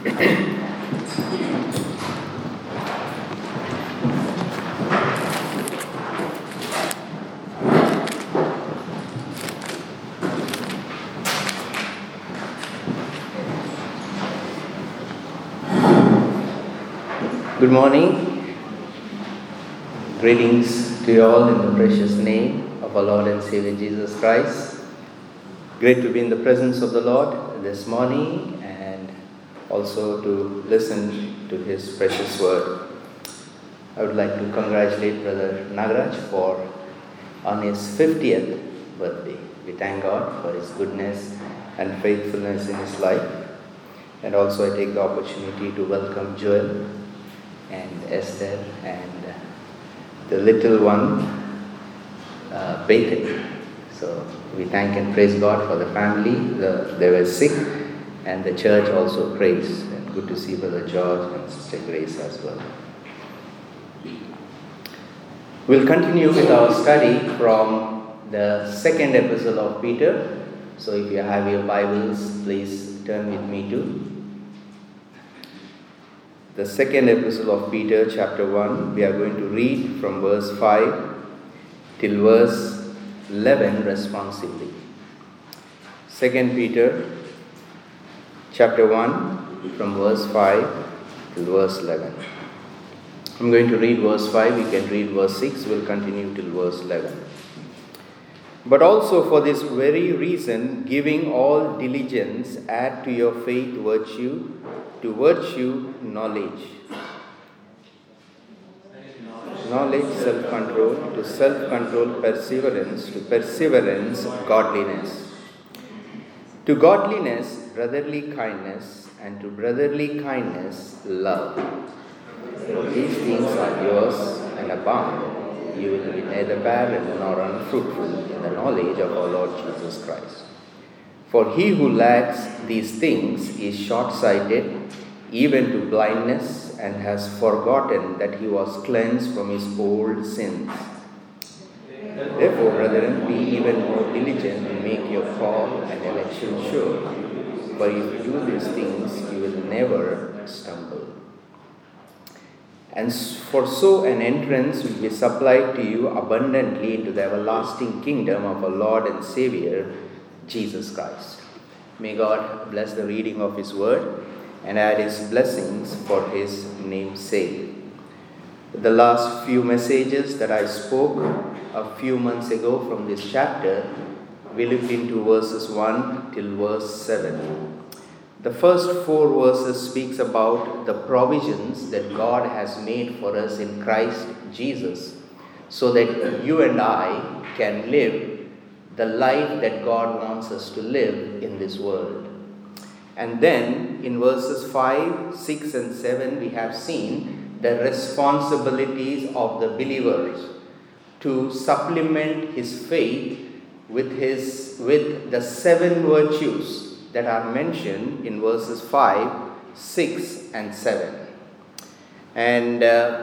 Good morning. Greetings to you all in the precious name of our Lord and Savior Jesus Christ. Great to be in the presence of the Lord this morning and also to listen to His precious word. I would like to congratulate Brother Nagaraj on his 50th birthday. We thank God for His goodness and faithfulness in his life. And also I take the opportunity to welcome Joel and Esther and the little one, Bacon. So we thank and praise God for the family. They were sick and the church also prays. And good to see Brother George and Sister Grace as well. We'll continue with our study from the second epistle of Peter. So if you have your Bibles, please turn with me to the second epistle of Peter, chapter 1. We are going to read from verse 5 till verse 11 responsively. 2 Peter, chapter 1, from verse 5 till verse 11. I'm going to read verse 5. You can read verse 6. We'll continue till verse 11. But also for this very reason, giving all diligence, add to your faith virtue, to virtue knowledge, self-control, to self-control perseverance, to perseverance godliness, to godliness brotherly kindness, and to brotherly kindness love. For these things are yours and abound. You will be neither barren nor unfruitful in the knowledge of our Lord Jesus Christ. For he who lacks these things is short-sighted, even to blindness, and has forgotten that he was cleansed from his old sins. Therefore, brethren, be even more diligent to make your call and election sure. For if you do these things, you will never stumble. And for so an entrance will be supplied to you abundantly into the everlasting kingdom of our Lord and Savior, Jesus Christ. May God bless the reading of His word and add His blessings for His name's sake. The last few messages that I spoke a few months ago from this chapter, we looked into verses 1 till verse 7. The first 4 verses speaks about the provisions that God has made for us in Christ Jesus, so that you and I can live the life that God wants us to live in this world. And then in verses 5, 6 and 7 we have seen the responsibilities of the believers to supplement his faith with the 7 virtues that are mentioned in verses 5, 6 and 7. And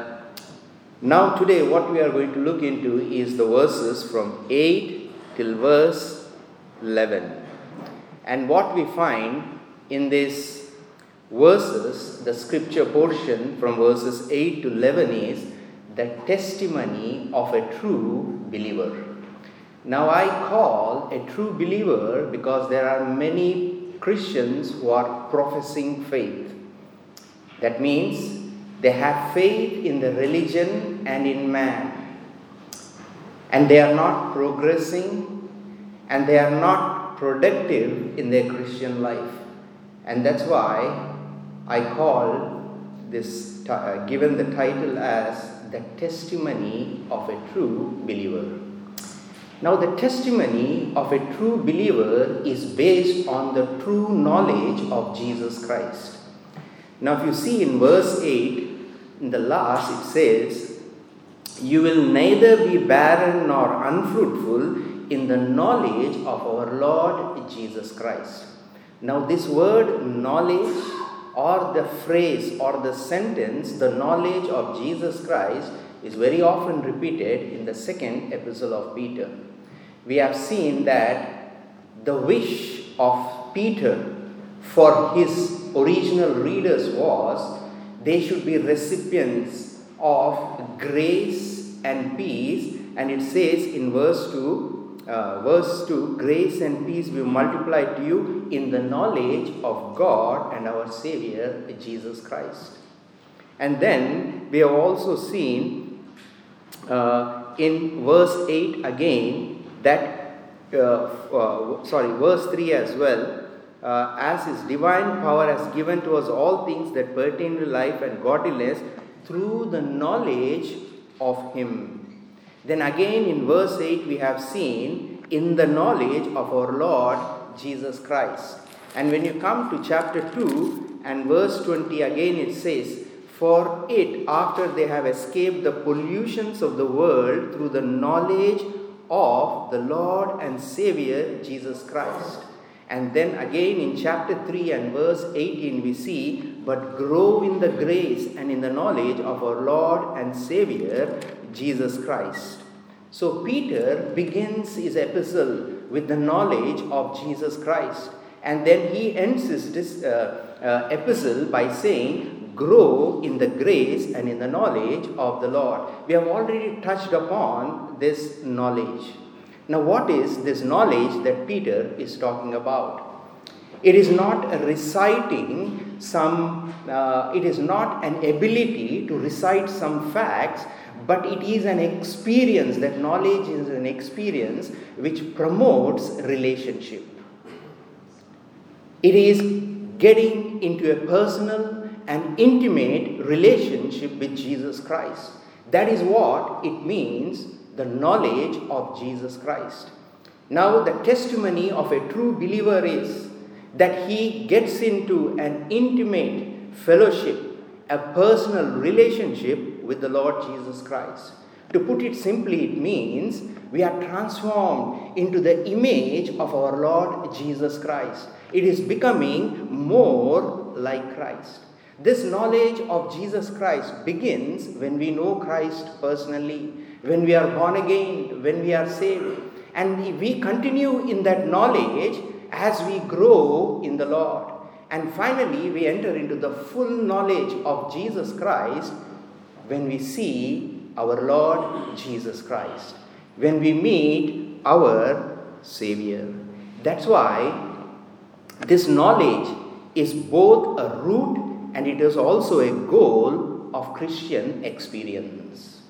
now today what we are going to look into is the verses from 8 till verse 11. And what we find in these verses, the scripture portion from verses 8 to 11 is the testimony of a true believer. Now I call a true believer because there are many Christians who are professing faith. That means they have faith in the religion and in man. And they are not progressing and they are not productive in their Christian life. And that's why I call this, given the title as the testimony of a true believer. Now the testimony of a true believer is based on the true knowledge of Jesus Christ. Now if you see in verse 8, in the last it says, you will neither be barren nor unfruitful in the knowledge of our Lord Jesus Christ. Now this word knowledge, or the phrase or the sentence, the knowledge of Jesus Christ, is very often repeated in the second epistle of Peter. We have seen that the wish of Peter for his original readers was they should be recipients of grace and peace. And it says in verse 2, grace and peace will multiply to you in the knowledge of God and our Savior, Jesus Christ. And then we have also seen in verse 8 again that, verse 3 as well, as his divine power has given to us all things that pertain to life and godliness through the knowledge of him. Then again in verse 8 we have seen in the knowledge of our Lord Jesus Christ. And when you come to chapter 2 and verse 20 again it says, for it, after they have escaped the pollutions of the world through the knowledge of the Lord and Savior Jesus Christ. And then again in chapter 3 and verse 18 we see, but grow in the grace and in the knowledge of our Lord and Savior Jesus Christ. So Peter begins his epistle with the knowledge of Jesus Christ. And then he ends his epistle by saying, grow in the grace and in the knowledge of the Lord. We have already touched upon this knowledge. Now, what is this knowledge that Peter is talking about? It is not reciting it is not an ability to recite some facts, but it is an experience. That knowledge is an experience which promotes relationship. It is getting into a personal and intimate relationship with Jesus Christ. That is what it means, the knowledge of Jesus Christ. Now, the testimony of a true believer is that he gets into an intimate fellowship, a personal relationship with the Lord Jesus Christ. To put it simply, it means we are transformed into the image of our Lord Jesus Christ. It is becoming more like Christ. This knowledge of Jesus Christ begins when we know Christ personally, when we are born again, when we are saved. And we continue in that knowledge as we grow in the Lord. And finally, we enter into the full knowledge of Jesus Christ when we see our Lord Jesus Christ, when we meet our Savior. That's why this knowledge is both a root and it is also a goal of Christian experience.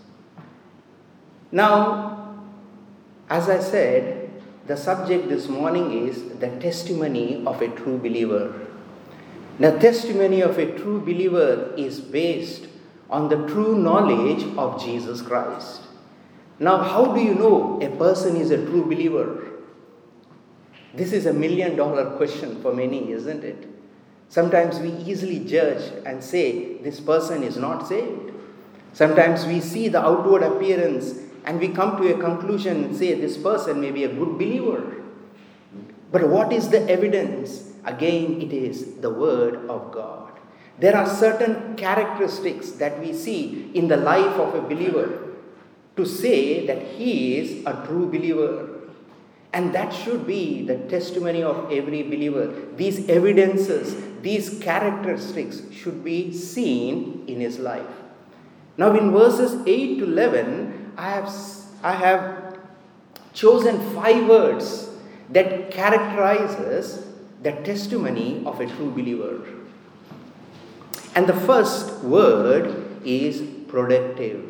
Now, as I said, the subject this morning is the testimony of a true believer. The testimony of a true believer is based on the true knowledge of Jesus Christ. Now, how do you know a person is a true believer? This is $1 million question for many, isn't it? Sometimes we easily judge and say, this person is not saved. Sometimes we see the outward appearance and we come to a conclusion and say, this person may be a good believer. But what is the evidence? Again, it is the Word of God. There are certain characteristics that we see in the life of a believer to say that he is a true believer. And that should be the testimony of every believer. These evidences, these characteristics should be seen in his life. Now in verses 8 to 11, I have chosen 5 words that characterizes the testimony of a true believer. And the first word is productive.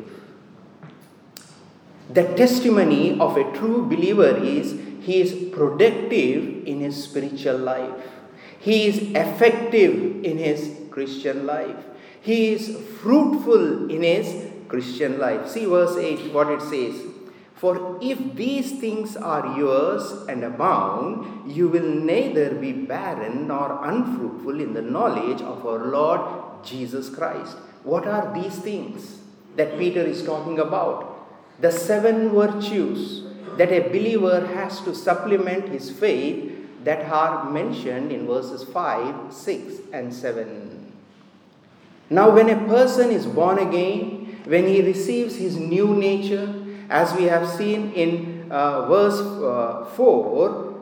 The testimony of a true believer is he is productive in his spiritual life. He is effective in his Christian life. He is fruitful in his Christian life. See verse 8, what it says. For if these things are yours and abound, you will neither be barren nor unfruitful in the knowledge of our Lord Jesus Christ. What are these things that Peter is talking about? The 7 virtues that a believer has to supplement his faith that are mentioned in verses 5, 6, and 7. Now, when a person is born again, when he receives his new nature, as we have seen in verse 4,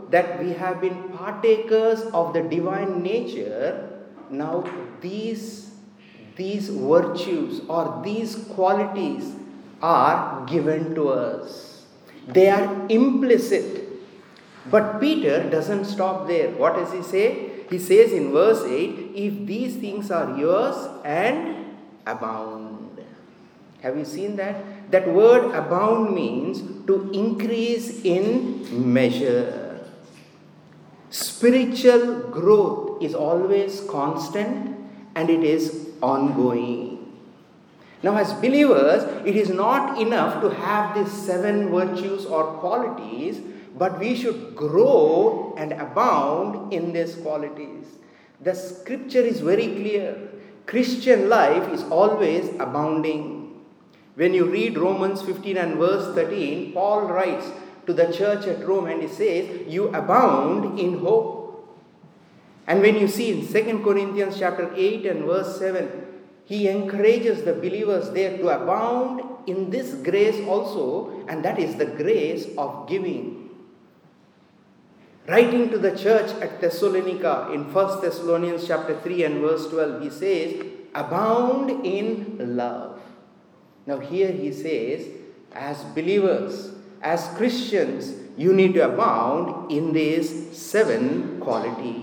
that we have been partakers of the divine nature, now these virtues or these qualities are given to us. They are implicit. But Peter doesn't stop there. What does he say? He says in verse 8, if these things are yours and abound. Have you seen that? That word abound means to increase in measure. Spiritual growth is always constant and it is ongoing. Now, as believers, it is not enough to have these 7 virtues or qualities, but we should grow and abound in these qualities. The scripture is very clear. Christian life is always abounding. When you read Romans 15 and verse 13, Paul writes to the church at Rome and he says, you abound in hope. And when you see in 2 Corinthians chapter 8 and verse 7, he encourages the believers there to abound in this grace also, and that is the grace of giving. Writing to the church at Thessalonica in 1 Thessalonians chapter 3 and verse 12, he says, abound in love. Now here he says, as believers, as Christians, you need to abound in these 7 qualities.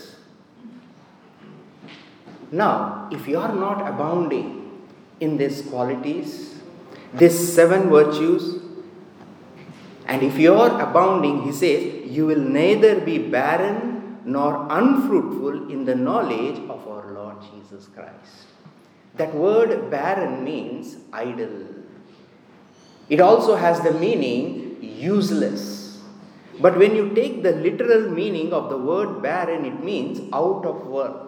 Now, if you are not abounding in these qualities, these 7 virtues, and if you are abounding, he says, you will neither be barren nor unfruitful in the knowledge of our Lord Jesus Christ. That word barren means idle. It also has the meaning useless. But when you take the literal meaning of the word barren, it means out of work.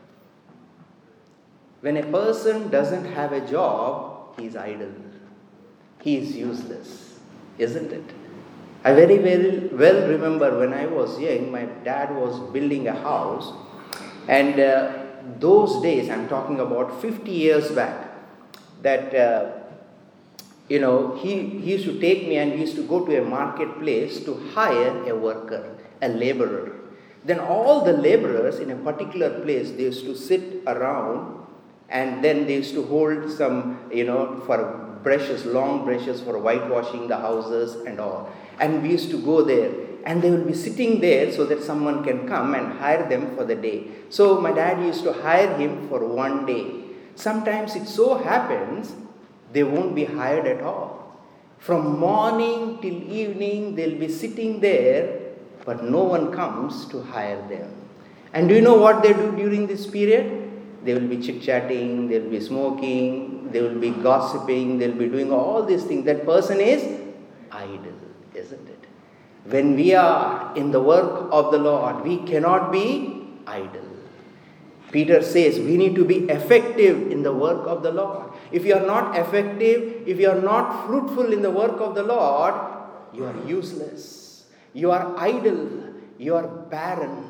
When a person doesn't have a job, he is idle. He is useless, isn't it? I very well remember when I was young, my dad was building a house, and those days, I'm talking about 50 years back, that he used to take me and we used to go to a marketplace to hire a worker, a laborer. Then all the laborers in a particular place, they used to sit around, and then they used to hold some, for brushes, long brushes for whitewashing the houses and all. And we used to go there, and they will be sitting there so that someone can come and hire them for the day. So my dad used to hire him for one day. Sometimes it so happens they won't be hired at all. From morning till evening they'll be sitting there, but no one comes to hire them. And do you know what they do during this period? They will be chit-chatting, they will be smoking, they will be gossiping, they will be doing all these things. That person is idle, isn't it? When we are in the work of the Lord, we cannot be idle. Peter says we need to be effective in the work of the Lord. If you are not effective, if you are not fruitful in the work of the Lord, you are useless. You are idle. You are barren.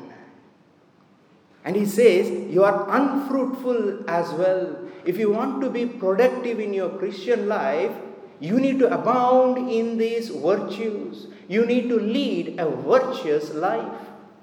And he says, you are unfruitful as well. If you want to be productive in your Christian life, you need to abound in these virtues. You need to lead a virtuous life.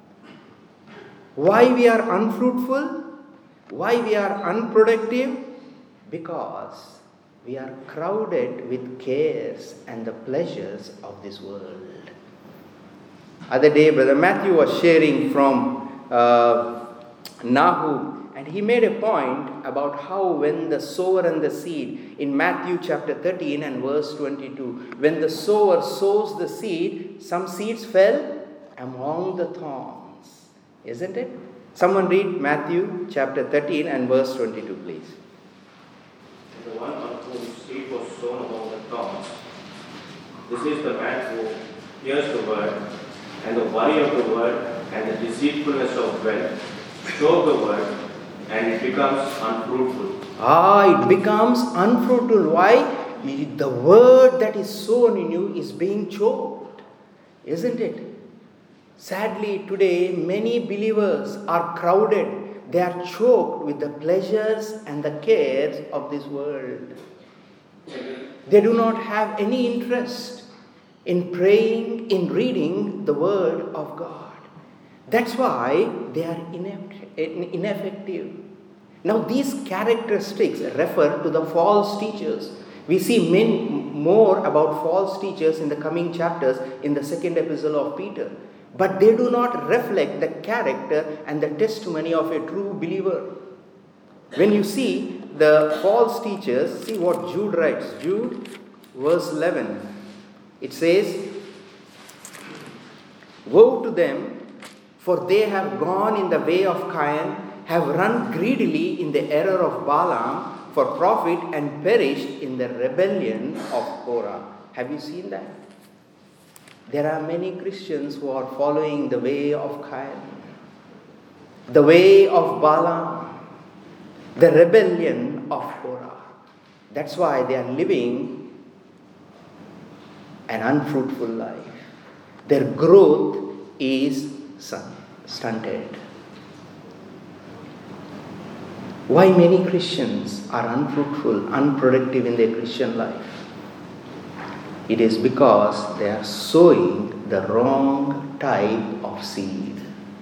Why we are unfruitful? Why we are unproductive? Because we are crowded with cares and the pleasures of this world. Other day, Brother Matthew was sharing from Nahum, and he made a point about how when the sower and the seed, in Matthew chapter 13 and verse 22, when the sower sows the seed, some seeds fell among the thorns. Isn't it? Someone read Matthew chapter 13 and verse 22, please. The one on whom seed was sown among the thorns, this is the man who hears the word, and the worry of the word and the deceitfulness of wealth choke the word, and it becomes unfruitful. It becomes unfruitful. Why? The word that is sown in you is being choked. Isn't it? Sadly, today, many believers are crowded. They are choked with the pleasures and the cares of this world. They do not have any interest in praying, in reading the Word of God. That's why they are ineffective. Now, these characteristics refer to the false teachers. We see more about false teachers in the coming chapters in the second epistle of Peter. But they do not reflect the character and the testimony of a true believer. When you see the false teachers, see what Jude writes. Jude, verse 11. It says, "Woe to them, for they have gone in the way of Cain, have run greedily in the error of Balaam for profit, and perished in the rebellion of Korah." Have you seen that? There are many Christians who are following the way of Cain, the way of Balaam, the rebellion of Korah. That's why they are living an unfruitful life. Their growth is stunted. Why many Christians are unfruitful, unproductive in their Christian life? It is because they are sowing the wrong type of seed.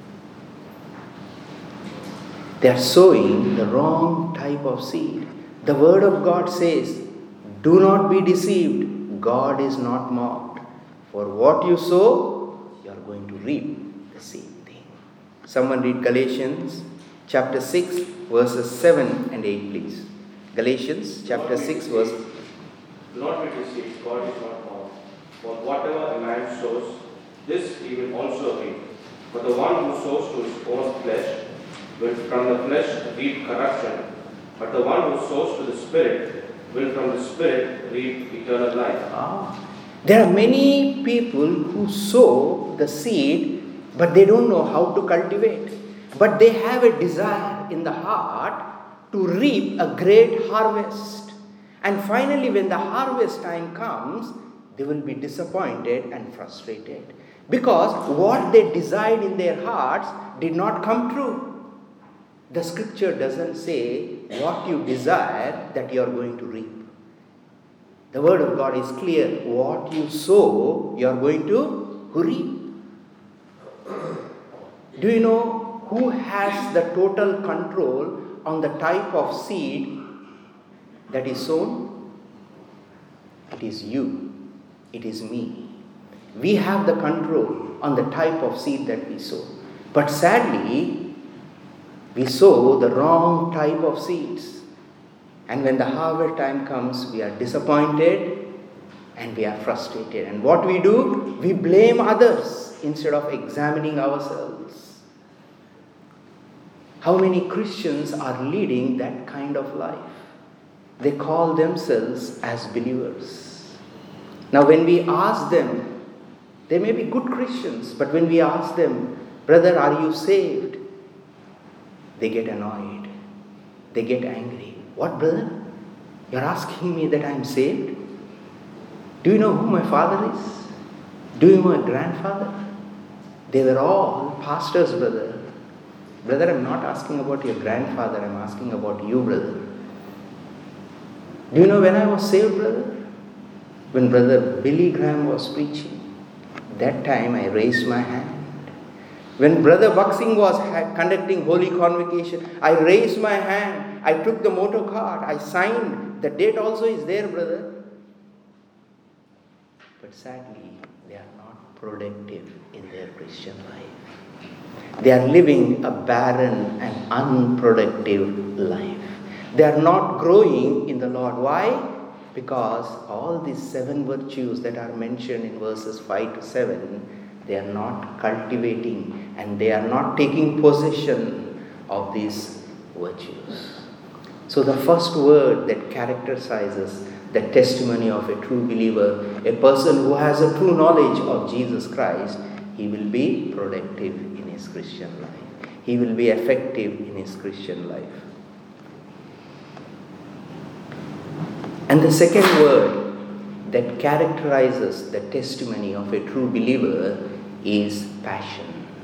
They are sowing the wrong type of seed. The Word of God says, "Do not be deceived. God is not mocked. For what you sow, you are going to reap the same thing." Someone read Galatians chapter 6, verses 7 and 8, please. Galatians chapter 6, verse. "Do not be deceived. God is not mocked. For whatever a man sows, this he will also reap. But the one who sows to his own flesh will from the flesh reap corruption, but the one who sows to the Spirit will from the Spirit reap eternal life." There are many people who sow the seed, but they don't know how to cultivate. But they have a desire in the heart to reap a great harvest. And finally, when the harvest time comes, they will be disappointed and frustrated. Because what they desired in their hearts did not come true. The scripture doesn't say what you desire that you are going to reap. The Word of God is clear. What you sow, you are going to reap. Do you know who has the total control on the type of seed that is sown? It is you. It is me. We have the control on the type of seed that we sow. But sadly, we sow the wrong type of seeds. And when the harvest time comes, we are disappointed and we are frustrated. And what we do? We blame others instead of examining ourselves. How many Christians are leading that kind of life? They call themselves as believers. Now when we ask them, they may be good Christians, but when we ask them, "Brother, are you saved?" they get annoyed. They get angry. "What, brother? You're asking me that I'm saved? Do you know who my father is? Do you know my grandfather? They were all pastors, brother." Brother, I'm not asking about your grandfather. I'm asking about you, brother. Do you know when I was saved, brother? When Brother Billy Graham was preaching. That time I raised my hand. When Brother Buxing was conducting Holy Convocation, I raised my hand. I took the motto card. I signed. The date also is there, brother. But sadly, they are not productive in their Christian life. They are living a barren and unproductive life. They are not growing in the Lord. Why? Because all these 7 virtues that are mentioned in verses 5 to 7, they are not cultivating and they are not taking possession of these virtues. So the first word that characterizes the testimony of a true believer, a person who has a true knowledge of Jesus Christ, he will be productive in his Christian life. He will be effective in his Christian life. And the second word that characterizes the testimony of a true believer is passion.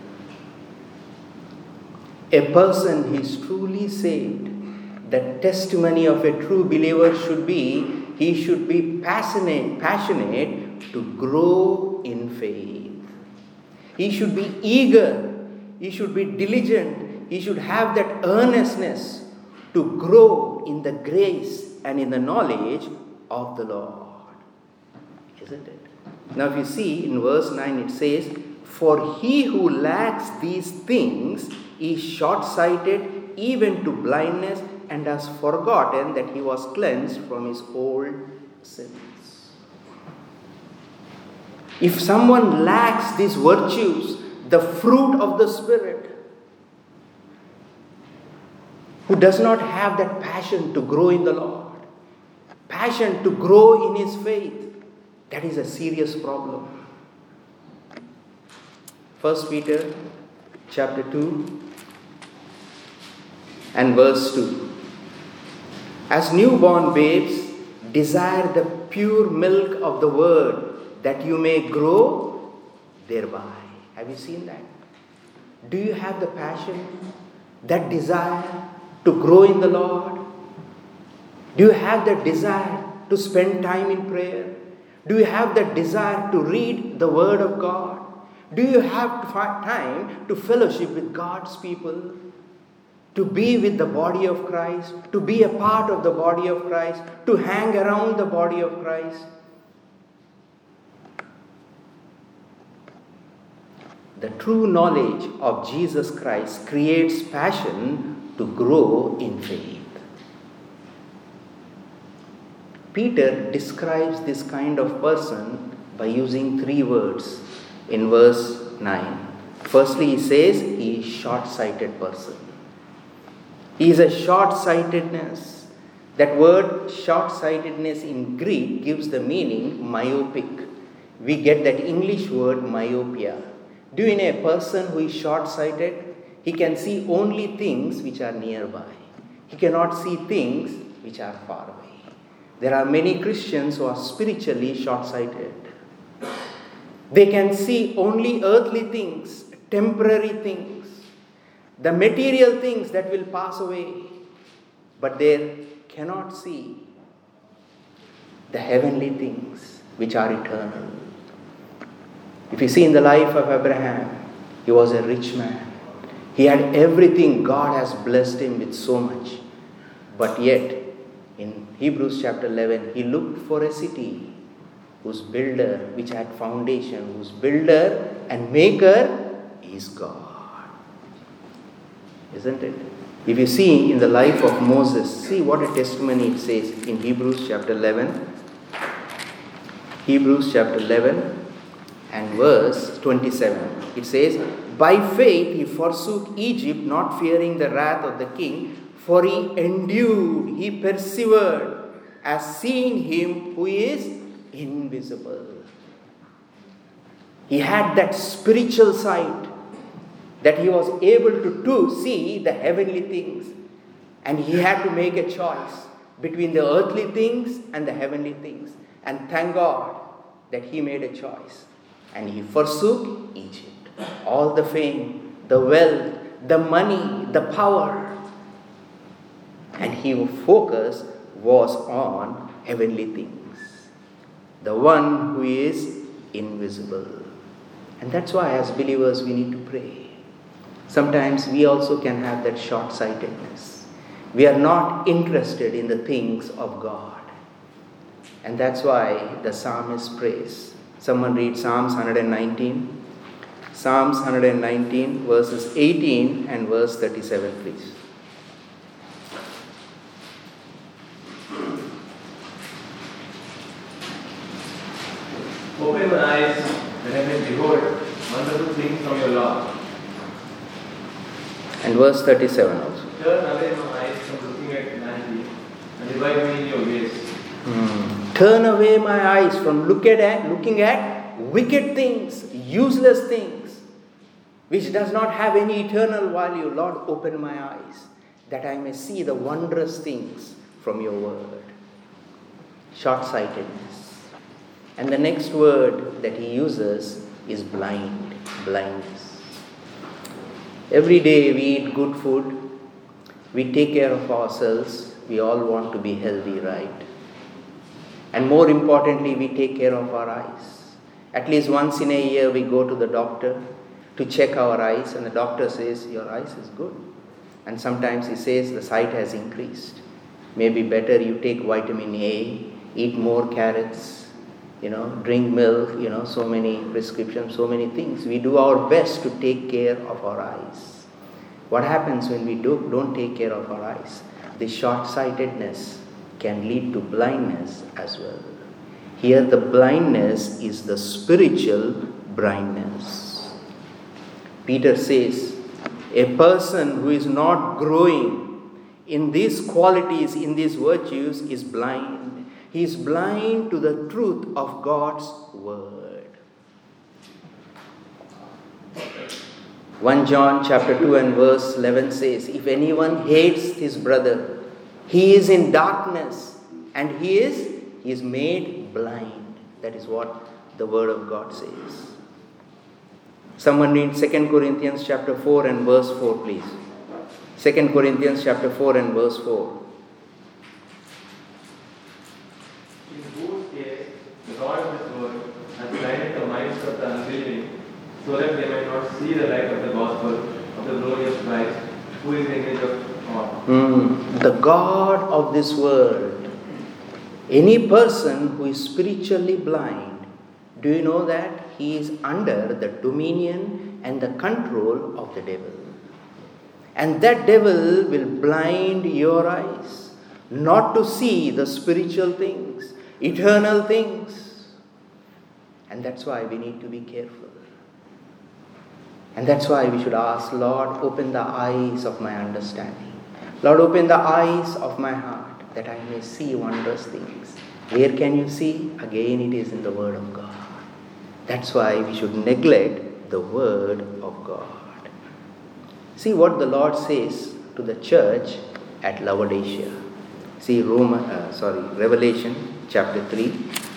A person who is truly saved, the testimony of a true believer should be, he should be passionate him to grow in faith. He should be eager. He should be diligent. He should have that earnestness to grow in the grace and in the knowledge of the Lord. Isn't it? Now if you see in verse 9 it says, "For he who lacks these things is short-sighted even to blindness, and has forgotten that he was cleansed from his old sins." If someone lacks these virtues, the fruit of the Spirit, who does not have that passion to grow in the Lord, passion to grow in his faith, that is a serious problem. 1 Peter chapter 2 and verse 2. "As newborn babes, desire the pure milk of the word, that you may grow thereby." Have you seen that? Do you have the passion, that desire to grow in the Lord? Do you have the desire to spend time in prayer? Do you have the desire to read the Word of God? Do you have time to fellowship with God's people? To be with the body of Christ? To be a part of the body of Christ? To hang around the body of Christ? The true knowledge of Jesus Christ creates passion to grow in faith. Peter describes this kind of person by using 3 words in verse 9. Firstly, he says he is short-sighted person. He is a short-sightedness. That word short-sightedness in Greek gives the meaning myopic. We get that English word myopia. Do you know a person who is short-sighted? He can see only things which are nearby. He cannot see things which are far away. There are many Christians who are spiritually short-sighted. They can see only earthly things, temporary things, the material things that will pass away, but they cannot see the heavenly things which are eternal. If you see in the life of Abraham, he was a rich man. He had everything. God has blessed him with so much. But yet, in Hebrews chapter 11, he looked for a city whose builder, which had foundation, whose builder and maker is God. Isn't it? If you see in the life of Moses, see what a testimony it says in Hebrews chapter 11. Hebrews chapter 11 and verse 27. It says, "By faith he forsook Egypt, not fearing the wrath of the king, for he endured, he persevered, as seeing him who is invisible." He had that spiritual sight, that he was able to see the heavenly things. And he had to make a choice between the earthly things and the heavenly things. And thank God that he made a choice. And he forsook Egypt. All the fame, the wealth, the money, the power. And his focus was on heavenly things. The one who is invisible. And that's why as believers we need to pray. Sometimes we also can have that short-sightedness. We are not interested in the things of God. And that's why the psalmist prays. Someone read Psalms 119. Psalms 119 verses 18 and verse 37, please. Open my eyes that I may behold wonderful things from your law. And verse 37 also. Turn away my eyes from looking at vanity and revive me in your ways. Turn away my eyes from looking at wicked things, useless things, which does not have any eternal value. Lord, open my eyes that I may see the wondrous things from your word. Short-sightedness. And the next word that he uses is blindness. Every day we eat good food, we take care of ourselves, we all want to be healthy, right? And more importantly, we take care of our eyes. At least once in a year we go to the doctor to check our eyes, and the doctor says, your eyes is good. And sometimes he says the sight has increased. Maybe better you take vitamin A, eat more carrots, drink milk, so many prescriptions, so many things. We do our best to take care of our eyes. What happens when we don't take care of our eyes? The short-sightedness can lead to blindness as well. Here the blindness is the spiritual blindness. Peter says, a person who is not growing in these qualities, in these virtues, is blind. He is blind to the truth of God's word. 1 John chapter 2 and verse 11 says, if anyone hates his brother, he is in darkness and he is made blind. That is what the word of God says. Someone read 2 Corinthians chapter 4 and verse 4, please. 2 Corinthians chapter 4 and verse 4. In whose case the God of this world has blinded the minds of the unbelieving, so that they might not see the light of the gospel of the glory of Christ, who is the image of God. The God of this world. Any person who is spiritually blind, do you know that he is under the dominion and the control of the devil? And that devil will blind your eyes, not to see the spiritual things, eternal things. And that's why we need to be careful. And that's why we should ask, Lord, open the eyes of my understanding. Lord, open the eyes of my heart, that I may see wondrous things. Where can you see? Again, it is in the Word of God. That's why we should neglect the Word of God. See what the Lord says to the church at Laodicea. See Revelation chapter 3.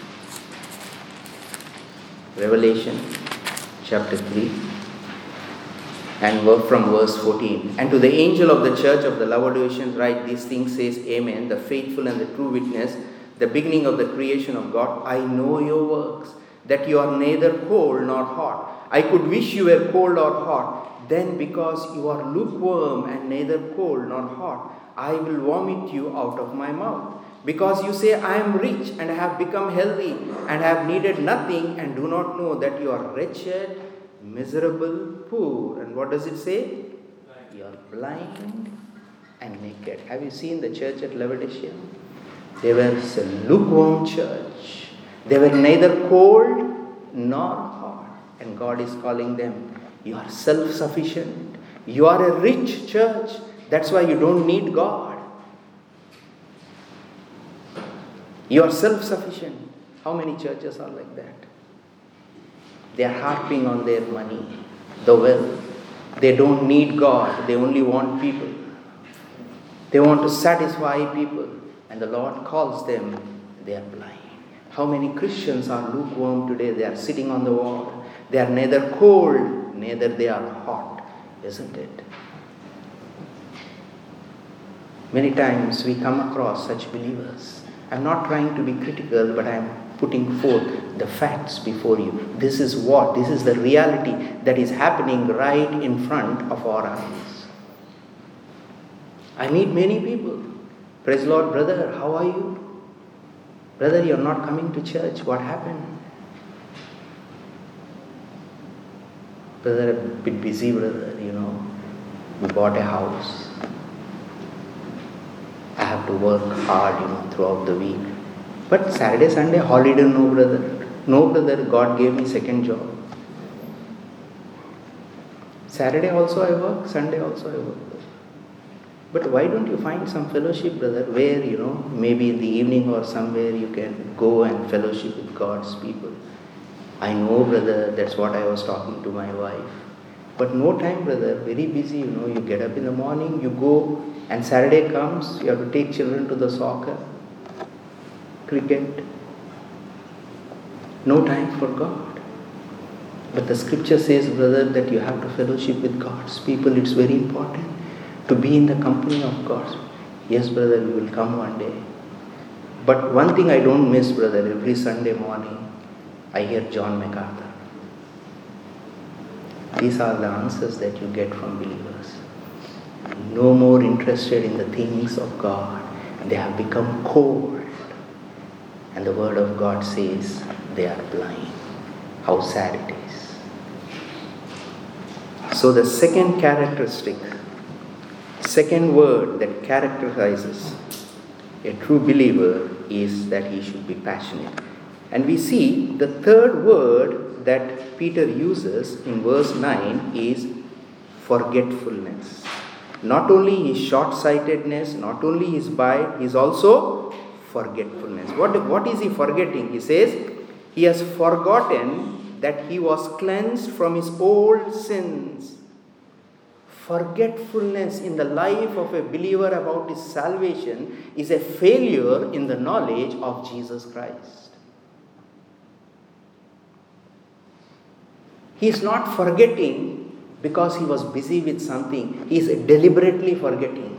Revelation chapter 3 and from verse 14. And to the angel of the church of the Laodiceans write, these things says Amen, the faithful and the true witness, the beginning of the creation of God. I know your works, that you are neither cold nor hot. I could wish you were cold or hot. Then because you are lukewarm and neither cold nor hot, I will vomit you out of my mouth. Because you say, I am rich and have become healthy and have needed nothing, and do not know that you are wretched, miserable, poor. And what does it say? You are blind and naked. Have you seen the church at Laodicea? They were a lukewarm church. They were neither cold nor hot. And God is calling them, you are self-sufficient. You are a rich church. That's why you don't need God. You are self-sufficient. How many churches are like that? They are harping on their money, the wealth. They don't need God. They only want people. They want to satisfy people. And the Lord calls them, they are blind. How many Christians are lukewarm today? They are sitting on the wall. They are neither cold, neither they are hot. Isn't it? Many times we come across such believers. I'm not trying to be critical, but I'm putting forth the facts before you. This is the reality that is happening right in front of our eyes. I meet many people. Praise the Lord, brother, how are you? Brother, you're not coming to church. What happened? Brother, a bit busy, brother, We bought a house. I have to work hard, throughout the week. But Saturday, Sunday, holiday, no, brother. No, brother, God gave me second job. Saturday also I work, Sunday also I work. But why don't you find some fellowship, brother, where, maybe in the evening or somewhere you can go and fellowship with God's people. I know, brother, that's what I was talking to my wife. But no time, brother, very busy, you get up in the morning, you go, and Saturday comes, you have to take children to the soccer, cricket. No time for God. But the scripture says, brother, that you have to fellowship with God's people. It's very important to be in the company of God. Yes, brother, we will come one day. But one thing I don't miss, brother, every Sunday morning, I hear John MacArthur. These are the answers that you get from believers. No more interested in the things of God. They have become cold. And the word of God says they are blind. How sad it is. So the second characteristic, second word that characterizes a true believer is that he should be passionate. And we see the third word that Peter uses in verse 9 is forgetfulness. Not only his short-sightedness, not only his bite, is also forgetfulness. What is he forgetting? He says he has forgotten that he was cleansed from his old sins. Forgetfulness in the life of a believer about his salvation is a failure in the knowledge of Jesus Christ. He is not forgetting because he was busy with something. He is deliberately forgetting.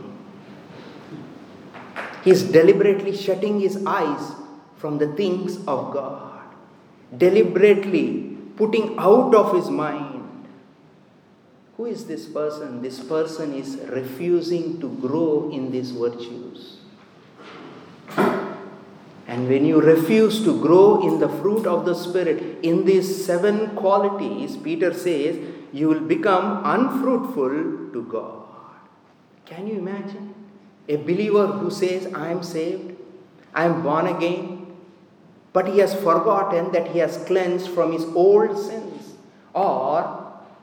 He is deliberately shutting his eyes from the things of God. Deliberately putting out of his mind. Who is this person? This person is refusing to grow in these virtues. And when you refuse to grow in the fruit of the Spirit, in these 7 qualities, Peter says, you will become unfruitful to God. Can you imagine? A believer who says, I am saved, I am born again, but he has forgotten that he has cleansed from his old sins, or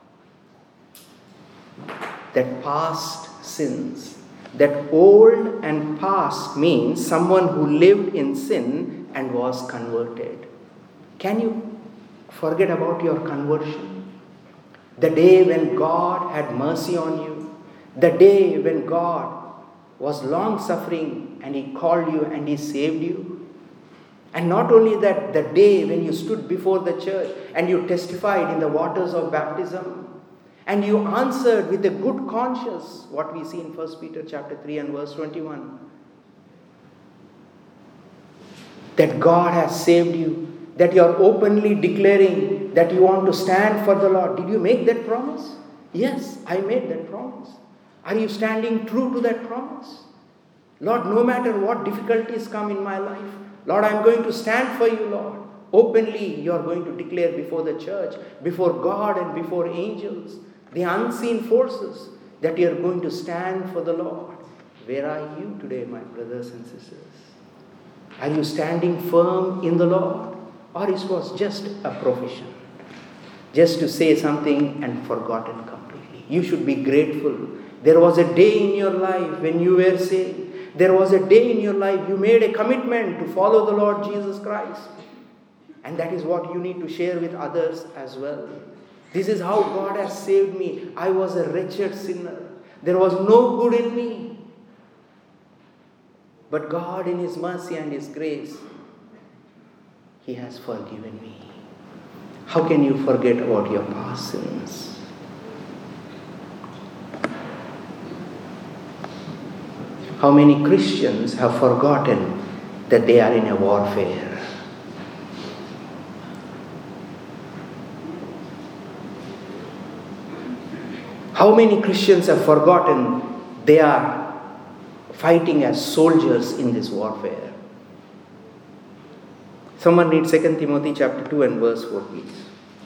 that past sins. That old and past means someone who lived in sin and was converted. Can you forget about your conversion? The day when God had mercy on you. The day when God was long suffering and He called you and He saved you. And not only that, the day when you stood before the church and you testified in the waters of baptism. And you answered with a good conscience, what we see in 1 Peter chapter 3 and verse 21. That God has saved you. That you are openly declaring that you want to stand for the Lord. Did you make that promise? Yes, I made that promise. Are you standing true to that promise? Lord, no matter what difficulties come in my life, Lord, I am going to stand for you, Lord. Openly, you are going to declare before the church, before God and before angels, the unseen forces, that you are going to stand for the Lord. Where are you today, my brothers and sisters? Are you standing firm in the Lord? Or it was just a profession? Just to say something and forgotten completely. You should be grateful. There was a day in your life when you were saved. There was a day in your life you made a commitment to follow the Lord Jesus Christ. And that is what you need to share with others as well. This is how God has saved me. I was a wretched sinner. There was no good in me. But God, in His mercy and His grace, He has forgiven me. How can you forget about your past sins? How many Christians have forgotten that they are in a warfare? How many Christians have forgotten they are fighting as soldiers in this warfare? Someone read 2 Timothy chapter 2 and verse 4, please.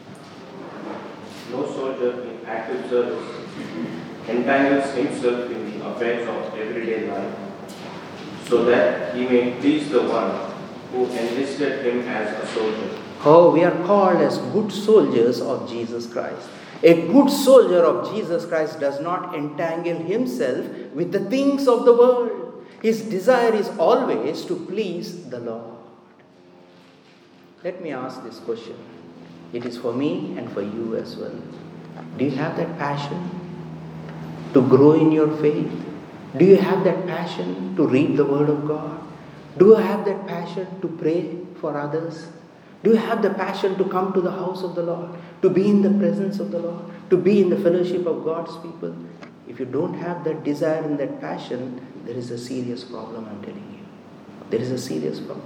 No soldier in active service entangles himself in the affairs of everyday life, so that he may please the one who enlisted him as a soldier. Oh, we are called as good soldiers of Jesus Christ. A good soldier of Jesus Christ does not entangle himself with the things of the world. His desire is always to please the Lord. Let me ask this question. It is for me and for you as well. Do you have that passion to grow in your faith? Do you have that passion to read the Word of God? Do you have that passion to pray for others? Do you have the passion to come to the house of the Lord? To be in the presence of the Lord? To be in the fellowship of God's people? If you don't have that desire and that passion, there is a serious problem, I'm telling you. There is a serious problem.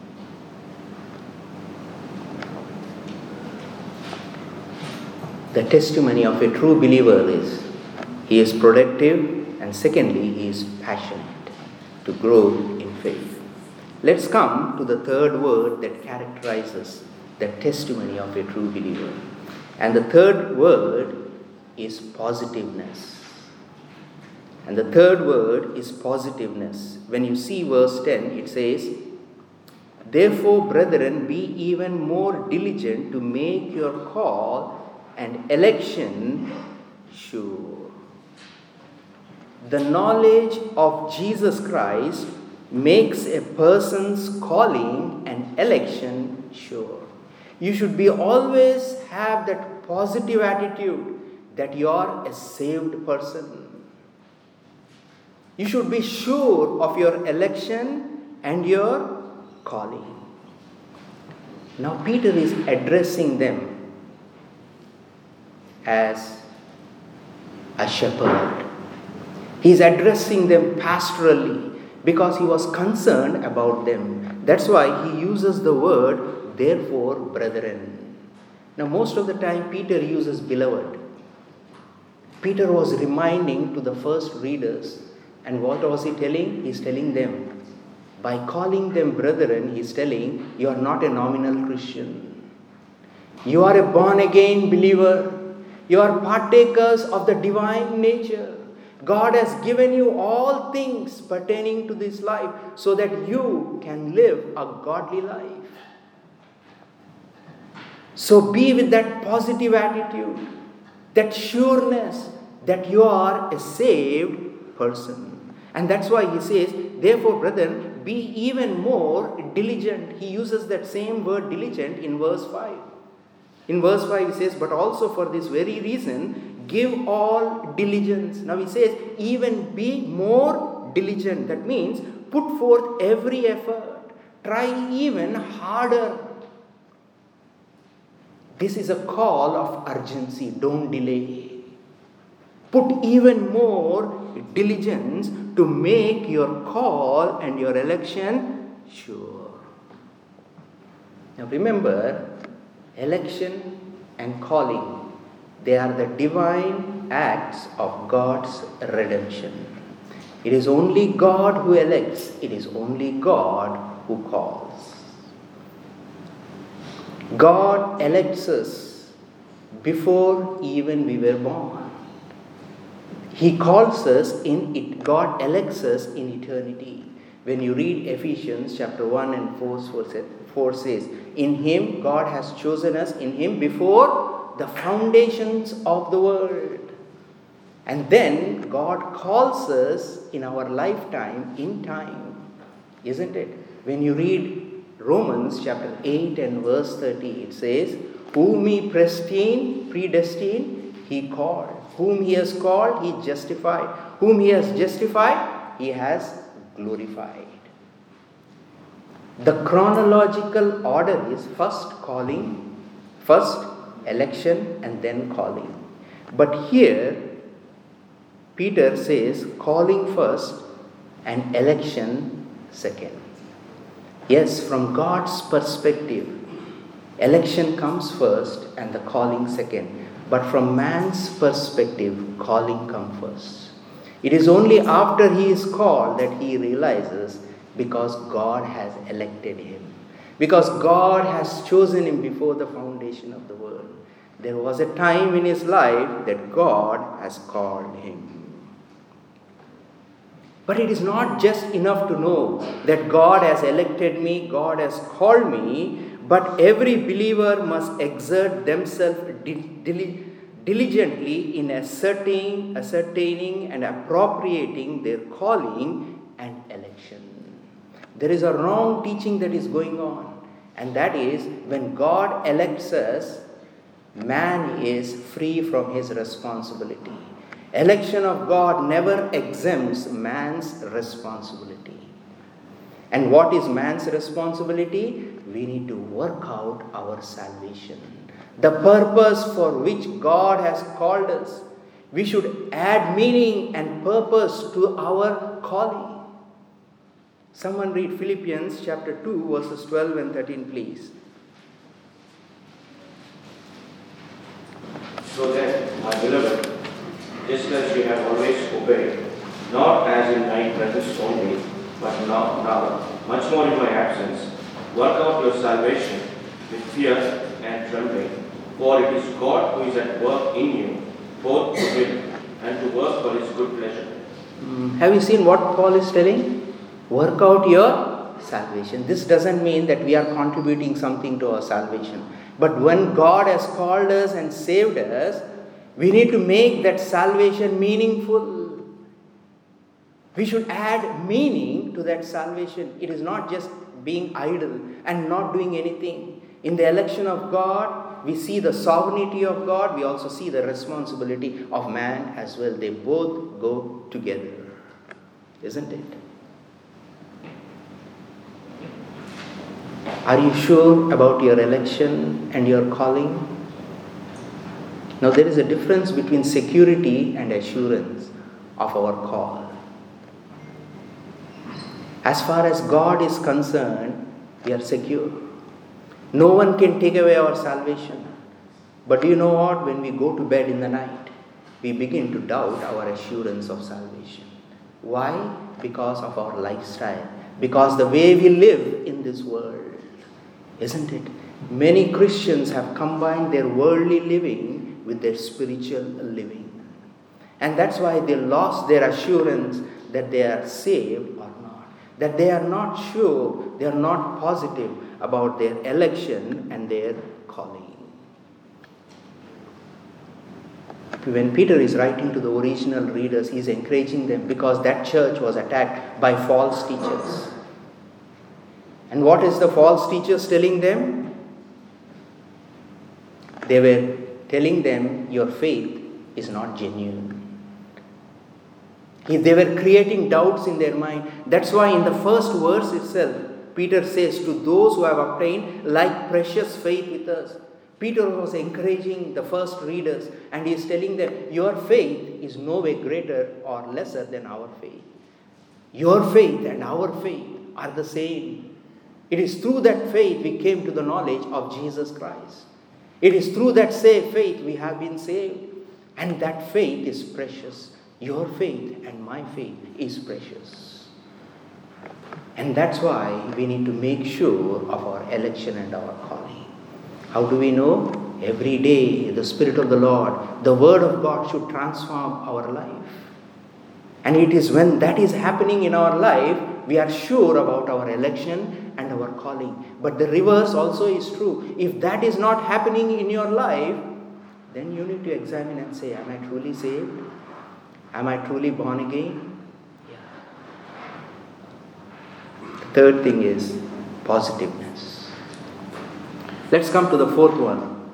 The testimony of a true believer is he is productive, and secondly, he is passionate to grow in faith. Let's come to the third word that characterizes the testimony of a true believer. And the third word is positiveness. And the third word is positiveness. When you see verse 10, it says, "Therefore, brethren, be even more diligent to make your call and election sure." The knowledge of Jesus Christ makes a person's calling and election sure. You should always have that positive attitude that you are a saved person. You should be sure of your election and your calling. Now Peter is addressing them as a shepherd. He is addressing them pastorally because he was concerned about them. That's why he uses the word, "therefore, brethren." Now most of the time Peter uses "beloved." Peter was reminding to the first readers, and what was he telling? He's telling them, by calling them brethren, he's telling, you are not a nominal Christian. You are a born again believer. You are partakers of the divine nature. God has given you all things pertaining to this life so that you can live a godly life. So be with that positive attitude, that sureness that you are a saved person. And that's why he says, "Therefore, brethren, be even more diligent." He uses that same word diligent in verse 5. In verse 5 he says, "But also for this very reason, give all diligence." Now he says, even be more diligent. That means put forth every effort. Try even harder. This is a call of urgency. Don't delay. Put even more diligence to make your call and your election sure. Now remember, election and calling, they are the divine acts of God's redemption. It is only God who elects. It is only God who calls. God elects us before even we were born. He calls us in it. God elects us in eternity. When you read Ephesians chapter 1 and 4 says, "In Him God has chosen us in Him before the foundations of the world." And then God calls us in our lifetime, in time. Isn't it? When you read Romans chapter 8 and verse 30, it says, "Whom He predestined, He called. Whom He has called, He justified. Whom He has justified, He has glorified." The chronological order is first calling, first election, and then calling. But here, Peter says calling first and election second. Yes, from God's perspective, election comes first and the calling second. But from man's perspective, calling comes first. It is only after he is called that he realizes, because God has elected him. Because God has chosen him before the foundation of the world. There was a time in his life that God has called him. But it is not just enough to know that God has elected me, God has called me, but every believer must exert themselves diligently in ascertaining and appropriating their calling and election. There is a wrong teaching that is going on, and that is, when God elects us, man is free from his responsibility. Election of God never exempts man's responsibility. And what is man's responsibility? We need to work out our salvation. The purpose for which God has called us. We should add meaning and purpose to our calling. Someone read Philippians chapter 2 verses 12 and 13 please. So then, my beloved, just as you have always obeyed, not as in my presence only, but now, much more in my absence, work out your salvation with fear and trembling, for it is God who is at work in you, both to will and to work for his good pleasure. Have you seen what Paul is telling? Work out your salvation. This doesn't mean that we are contributing something to our salvation. But when God has called us and saved us, we need to make that salvation meaningful. We should add meaning to that salvation. It is not just being idle and not doing anything. In the election of God, we see the sovereignty of God. We also see the responsibility of man as well. They both go together. Isn't it? Are you sure about your election and your calling? Now there is a difference between security and assurance of our call. As far as God is concerned, we are secure. No one can take away our salvation. But do you know what? When we go to bed in the night, we begin to doubt our assurance of salvation. Why? Because of our lifestyle. Because the way we live in this world. Isn't it? Many Christians have combined their worldly living with their spiritual living. And that's why they lost their assurance that they are saved or not. That they are not sure, they are not positive about their election and their calling. When Peter is writing to the original readers, he is encouraging them because that church was attacked by false teachers. And what is the false teachers telling them? They were telling them your faith is not genuine. They were creating doubts in their mind. That's why in the first verse itself, Peter says to those who have obtained like precious faith with us. Peter was encouraging the first readers and he is telling them your faith is no way greater or lesser than our faith. Your faith and our faith are the same. It is through that faith we came to the knowledge of Jesus Christ. It is through that same faith we have been saved. And that faith is precious. Your faith and my faith is precious. And that's why we need to make sure of our election and our calling. How do we know? Every day the Spirit of the Lord, the Word of God should transform our life. And it is when that is happening in our life, we are sure about our election and our calling. But the reverse also is true. If that is not happening in your life, then you need to examine and say, am I truly saved? Am I truly born again? Yeah. The third thing is positiveness. Let's come to the fourth one.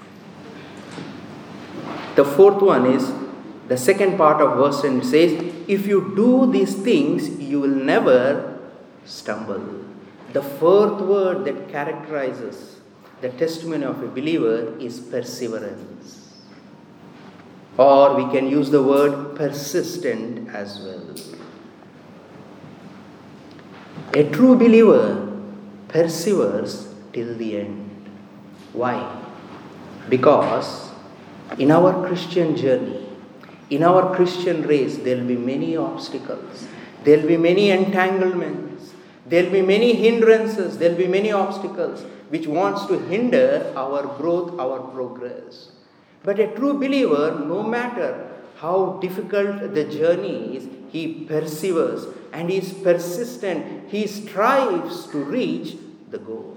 The fourth one is the second part of verse 10. It says, if you do these things, you will never stumble. The fourth word that characterizes the testimony of a believer is perseverance. Or we can use the word persistent as well. A true believer perseveres till the end. Why? Because in our Christian journey, in our Christian race, there will be many obstacles. There will be many entanglements. There will be many hindrances. There will be many obstacles which wants to hinder our growth, our progress. But a true believer, no matter how difficult the journey is, he perseveres and he is persistent. He strives to reach the goal.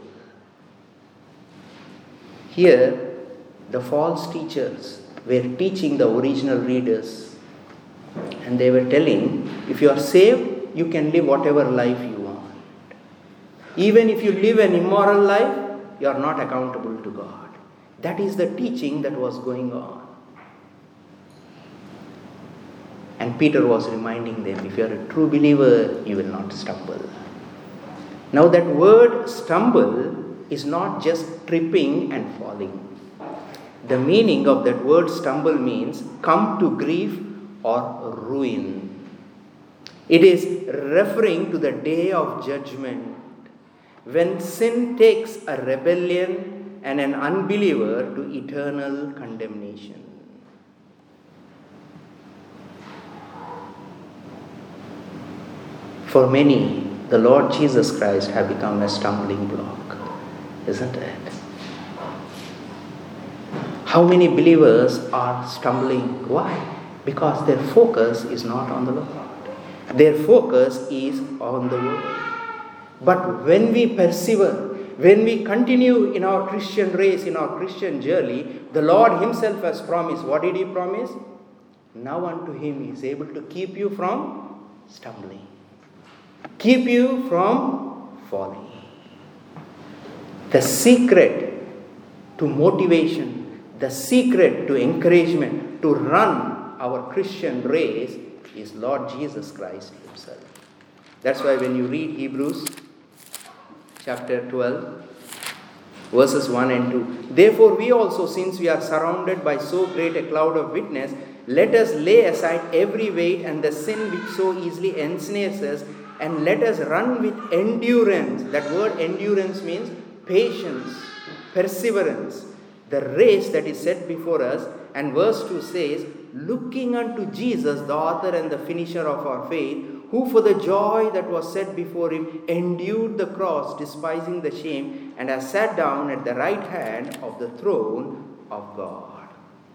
Here, the false teachers were teaching the original readers. And they were telling, if you are saved, you can live whatever life you want. Even if you live an immoral life, you are not accountable to God. That is the teaching that was going on. And Peter was reminding them, if you are a true believer, you will not stumble. Now that word stumble is not just tripping and falling. The meaning of that word stumble means come to grief or ruin. It is referring to the day of judgment, when sin takes a rebellion and an unbeliever to eternal condemnation. For many, the Lord Jesus Christ has become a stumbling block, isn't it? How many believers are stumbling? Why? Because their focus is not on the Lord. Their focus is on the world. But when we persevere, when we continue in our Christian race, in our Christian journey, the Lord Himself has promised. What did He promise? Now unto Him He is able to keep you from stumbling, keep you from falling. The secret to motivation, the secret to encouragement to run our Christian race is Lord Jesus Christ Himself. That's why when you read Hebrews chapter 12, verses 1 and 2. Therefore we also, since we are surrounded by so great a cloud of witness, let us lay aside every weight and the sin which so easily ensnares us, and let us run with endurance. That word endurance means patience, perseverance. The race that is set before us. And verse 2 says, looking unto Jesus, the author and the finisher of our faith, who for the joy that was set before Him endured the cross, despising the shame, and has sat down at the right hand of the throne of God.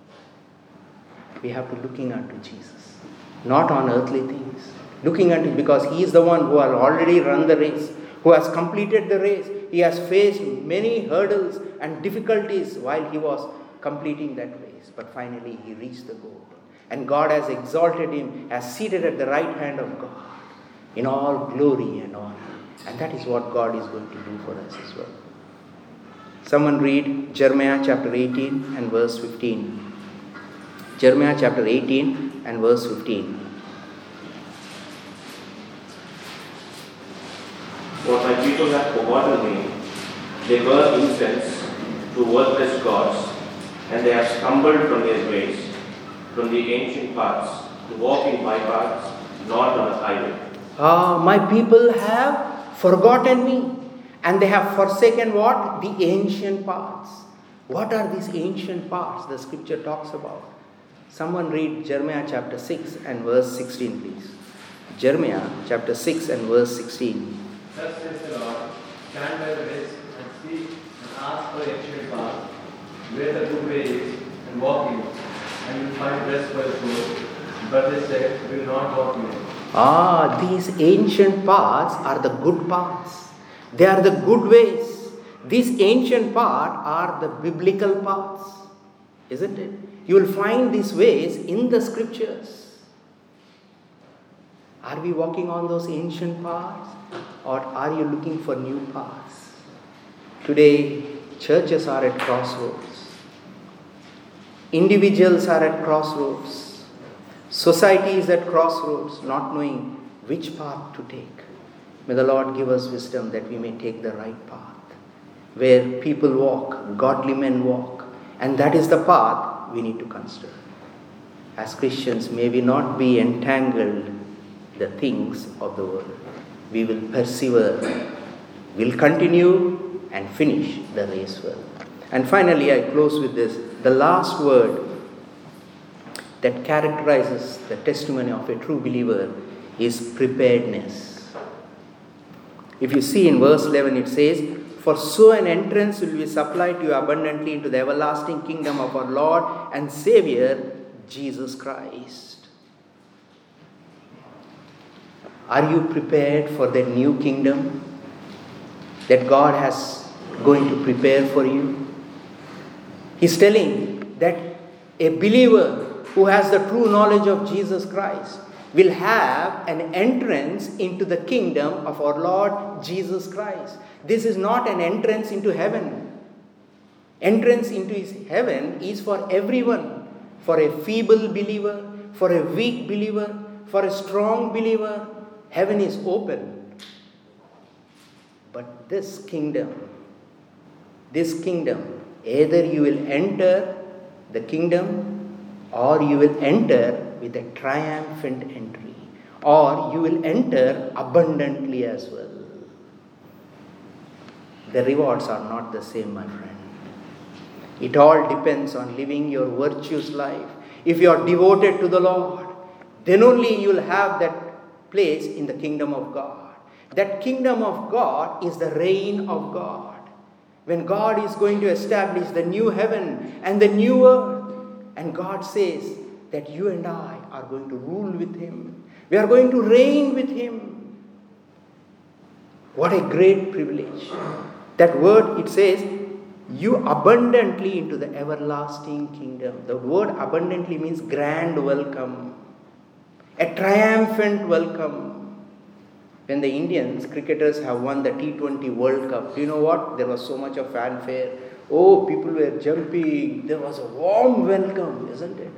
We have to be looking unto Jesus, not on earthly things. Looking unto Him because He is the one who has already run the race, who has completed the race. He has faced many hurdles and difficulties while He was completing that race. But finally He reached the goal. And God has exalted Him as seated at the right hand of God in all glory and honor. And that is what God is going to do for us as well. Someone read Jeremiah chapter 18 and verse 15. Jeremiah chapter 18 and verse 15. For my people have forgotten me. They burn incense to worthless gods, and they have stumbled from their ways, from the ancient paths, to walk in bypaths, not on a highway. My people have forgotten me, and they have forsaken what? The ancient paths. What are these ancient paths the scripture talks about? Someone read Jeremiah chapter 6 and verse 16, please. Jeremiah chapter 6 and verse 16. Thus says the Lord, stand by the ways and seek and ask for ancient paths, where the good way is, and walk in it, and you will find rest for your soul. But they said, we will not walk in it. These ancient paths are the good paths. They are the good ways. These ancient paths are the biblical paths, isn't it? You will find these ways in the scriptures. Are we walking on those ancient paths, or are you looking for new paths? Today, churches are at crossroads. Individuals are at crossroads. Society is at crossroads, not knowing which path to take. May the Lord give us wisdom that we may take the right path, where people walk, godly men walk, and that is the path we need to consider. As Christians, may we not be entangled in the things of the world. We will persevere, we'll continue and finish the race well. And finally, I close with this. The last word that characterizes the testimony of a true believer is preparedness. If you see in verse 11, it says, for so an entrance will be supplied to you abundantly into the everlasting kingdom of our Lord and Savior, Jesus Christ. Are you prepared for that new kingdom that God has going to prepare for you? He's telling that a believer who has the true knowledge of Jesus Christ will have an entrance into the kingdom of our Lord Jesus Christ. This is not an entrance into heaven. Entrance into His heaven is for everyone. For a feeble believer, for a weak believer, for a strong believer, heaven is open. But this kingdom, either you will enter the kingdom or you will enter with a triumphant entry, or you will enter abundantly as well. The rewards are not the same, my friend. It all depends on living your virtuous life. If you are devoted to the Lord, then only you will have that place in the kingdom of God. That kingdom of God is the reign of God. When God is going to establish the new heaven and the new earth, and God says that you and I are going to rule with Him. We are going to reign with Him. What a great privilege. That word, it says, you abundantly into the everlasting kingdom. The word abundantly means grand welcome, a triumphant welcome. When the Indians cricketers have won the T20 World Cup, do you know what? There was so much of fanfare. Oh, people were jumping. There was a warm welcome, isn't it?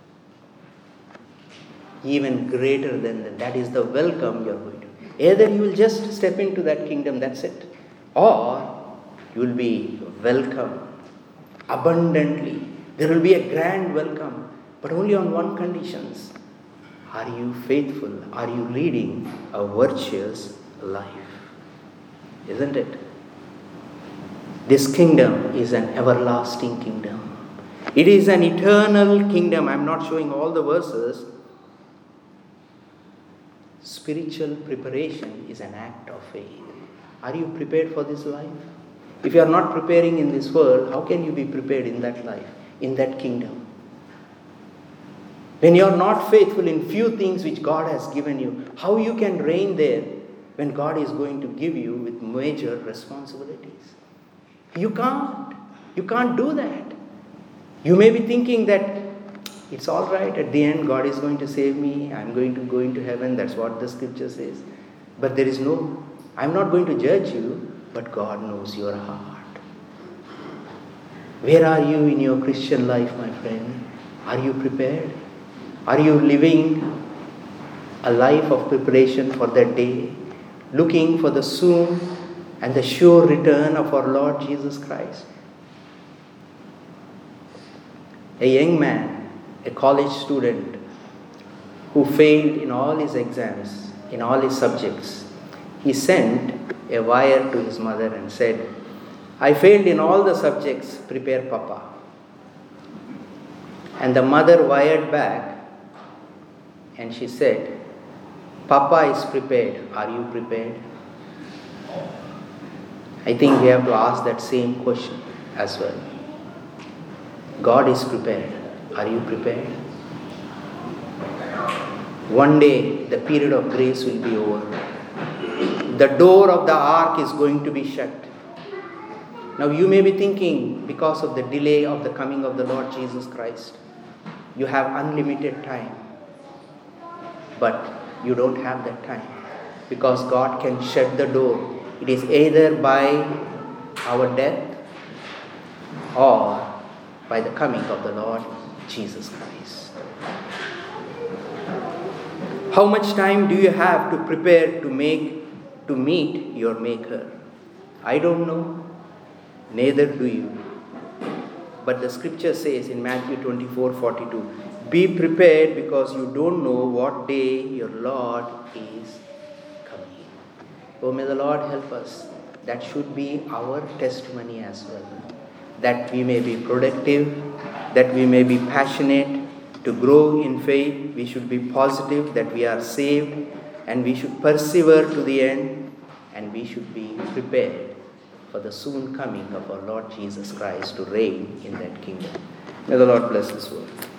Even greater than that. That is the welcome you are going to. Either you will just step into that kingdom, that's it. Or you will be welcomed abundantly. There will be a grand welcome, but only on one conditions. Are you faithful? Are you leading a virtuous life? Isn't it? This kingdom is an everlasting kingdom. It is an eternal kingdom. I'm not showing all the verses. Spiritual preparation is an act of faith. Are you prepared for this life? If you are not preparing in this world, how can you be prepared in that life, in that kingdom? When you are not faithful in few things which God has given you, how you can reign there when God is going to give you with major responsibilities? You can't. You can't do that. You may be thinking that it's all right, at the end God is going to save me, I'm going to go into heaven, that's what the scripture says. But there is no, I'm not going to judge you, but God knows your heart. Where are you in your Christian life, my friend? Are you prepared? Are you living a life of preparation for that day, looking for the soon and the sure return of our Lord Jesus Christ? A young man, a college student who failed in all his exams, in all his subjects, he sent a wire to his mother and said, I failed in all the subjects, prepare Papa. And the mother wired back and she said, Papa is prepared, are you prepared? I think we have to ask that same question as well. God is prepared, are you prepared? One day the period of grace will be over. The door of the ark is going to be shut. Now you may be thinking, because of the delay of the coming of the Lord Jesus Christ, you have unlimited time. But you don't have that time, because God can shut the door. It is either by our death or by the coming of the Lord Jesus Christ. How much time do you have to prepare to meet your Maker? I don't know, neither do you. But the scripture says in Matthew 24:42, be prepared because you don't know what day your Lord is coming. Oh, may the Lord help us. That should be our testimony as well. That we may be productive, that we may be passionate to grow in faith. We should be positive that we are saved, and we should persevere to the end, and we should be prepared for the soon coming of our Lord Jesus Christ to reign in that kingdom. May the Lord bless this word.